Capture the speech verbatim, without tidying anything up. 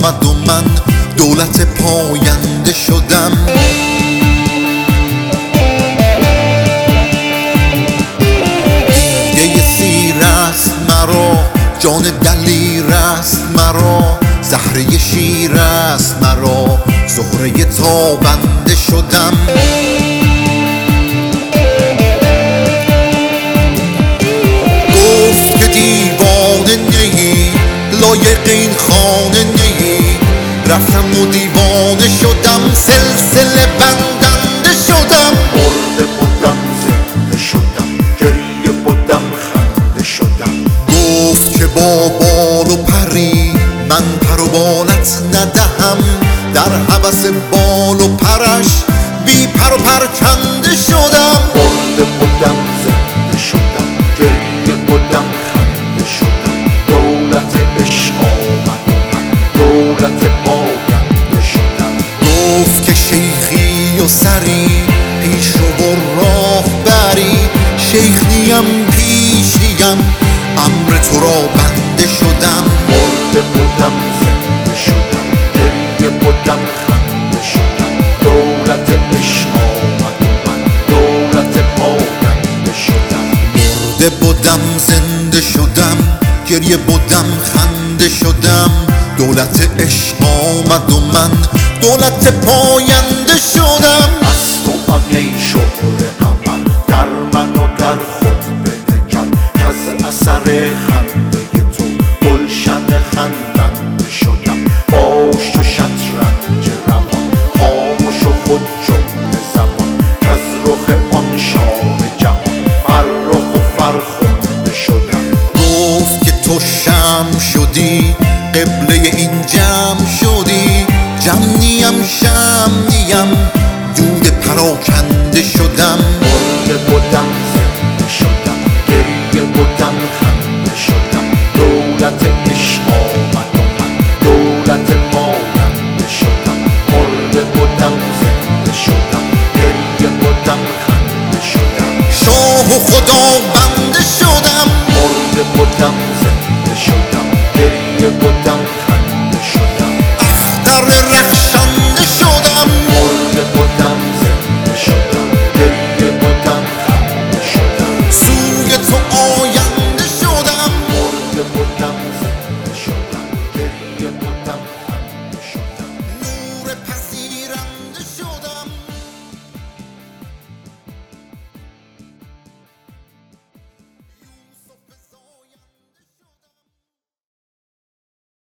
آمد و من دولت پاینده شدم. دیده سیر است مرا، جان دلیر است مرا، زهره شیر است مرا، زهره تابنده شدم. گفت که دیوانه نیی، لایق این خانه نیی، رفتم و دیوانه شدم، سلسله بندنده شدم. مرده بودم زنده شدم، گریه بودم خنده شدم. گفت که با بال و پری من پر و بالت ندهم، در هوس بال و پرش بی پر و پرکنده شدم. مرده بودم زنده شدم، گریه بودم خنده شدم. دولت عشق آمد و من دولت پاینده شدم. گفت که شیخی و سری پیش رو و راه بری، شیخ نیم پیش نیم امر تو را بنده شدم. مرده بودم زنده شدم، گریه بودم خنده شدم. دولت عشق آمد و من دولت پاینده شدم. مرده بودم زنده شدم، گریه بودم خنده شدم. دولت عشق آمد و من دولت پاینده شدم. از تو ای شهر عمل در من و در خود بنگر، که از اثر خنده تو گلشن خندنده شدم. باش تو شطرنج روان، خاموش و خود جمله زبان، که از رخ آن شاه جهان فرخ و فرخنده شدم. گفت که تو شمع شدی، قبله این جمع شدی، جمع نیم شمع نیم دود پراکنده شدم. مرده بودم زنده شدم، گریه بودم خنده شدم. دولت